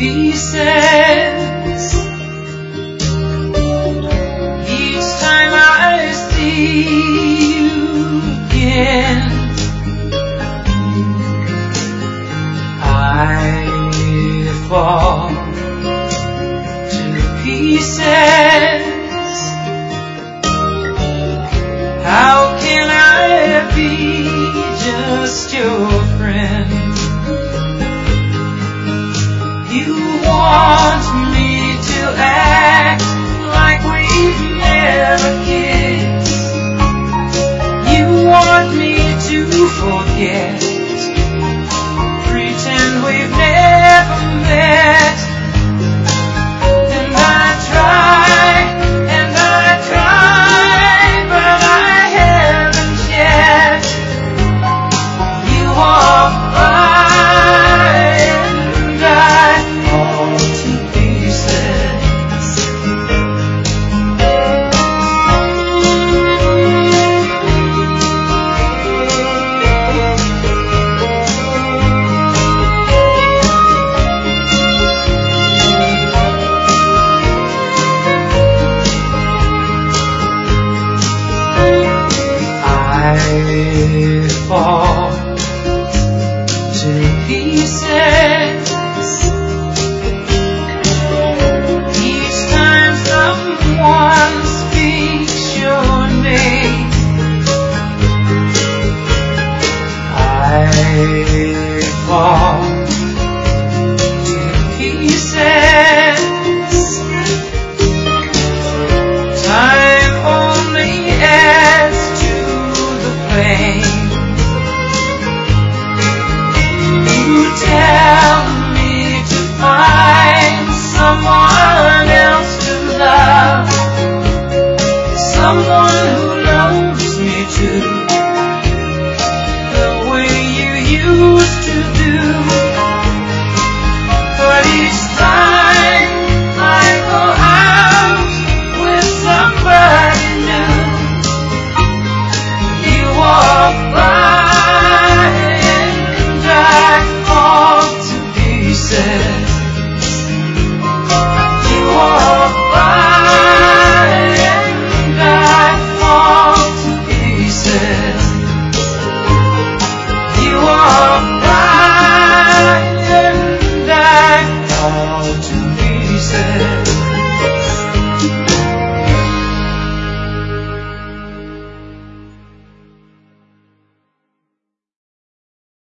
pieces. Each time I see you again, I fall to pieces. How can I be just your friend? You want me to act like we've never kissed. You want me to forget, pretend we've never met. And I try, but I haven't yet. You walk by and I fall to pieces. I fall to pieces each time someone speaks your name. I fall to pieces. Time only adds to the pain. You tell me to find someone else to love, someone who loves me too, the way you used to do. But each time I go out with somebody new, you walk by and I fall to pieces. You walk by and I fall to pieces. You walk by and I fall to pieces.